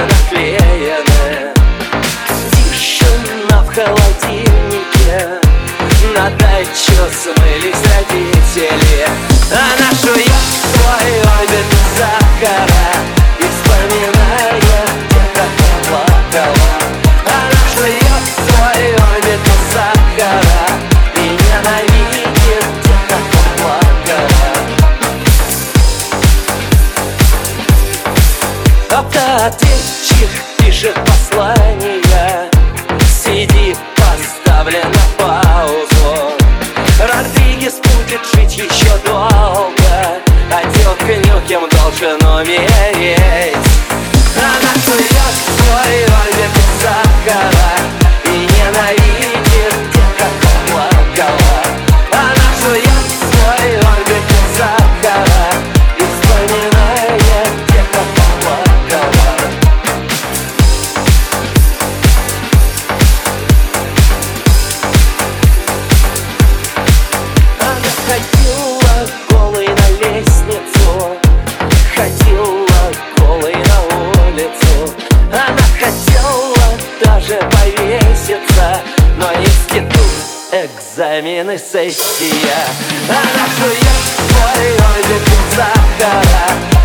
наклеены. Тишина в холодильнике, на дачу смылись родители. Она жует свой обед без сахара и вспоминает, где как плакала. Она жует свой обед без сахара и ненавидит, где как плакала. Автоответчик пишет послание, CD поставлен на паузу. Родригес будет жить еще долго, а тетка Нюкем должен умереть. Она жует свой обед без сахара и ненавидит, где как плакала. Она жует свой обед без сахара и вспоминает, где как плакала. Она ходила голой на лестницу, ходила голой на улицу. Она хотела даже повеситься, но институт, экзамены, сессия. Она жует свой обед без сахара